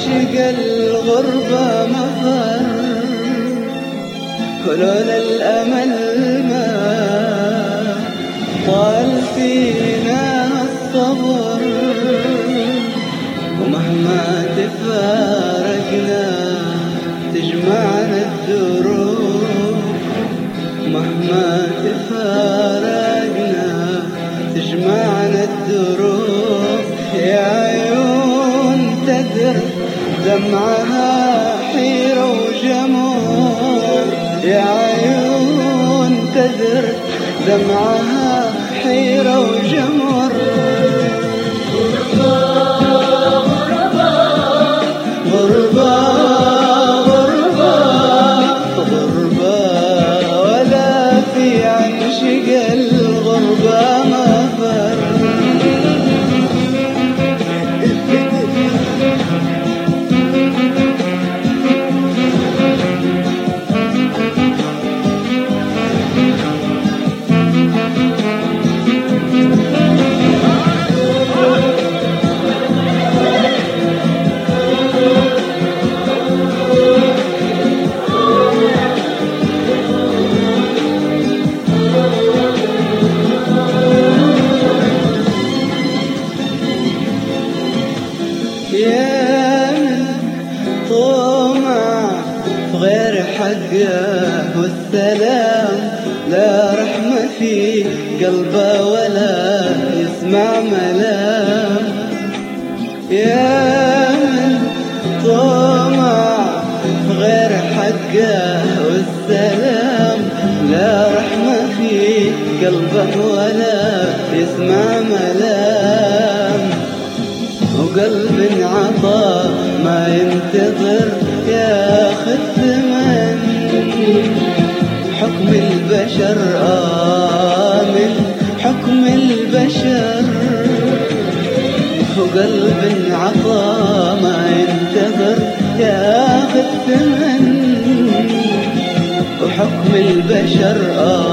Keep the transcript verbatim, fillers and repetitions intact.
عاشق الغربة مفر، ولولا الأمل ما طال فينا الصبر، ومهما تفارقنا تجمعنا الدروب، مهما تفارقنا تجمعنا الدروب. يا عيون تدر دمعها حيرة وجمور، يا عيون تدر دمعها حيرة وجمر. غربة غربة غربة ولا في عشق الغربة مفر. يا من طمع في غير حقه والسلام، لا رحمة في قلبه ولا يسمع ملام. يا من طمع في غير حقه والسلام، لا رحمة في قلبه ولا يسمع ملام. وقلب عطا ما ينتظر ياخذ ثمن، حكم البشر آمن حكم البشر. وقلب عطا ما ينتظر ياخذ ثمن، وحكم البشر آمن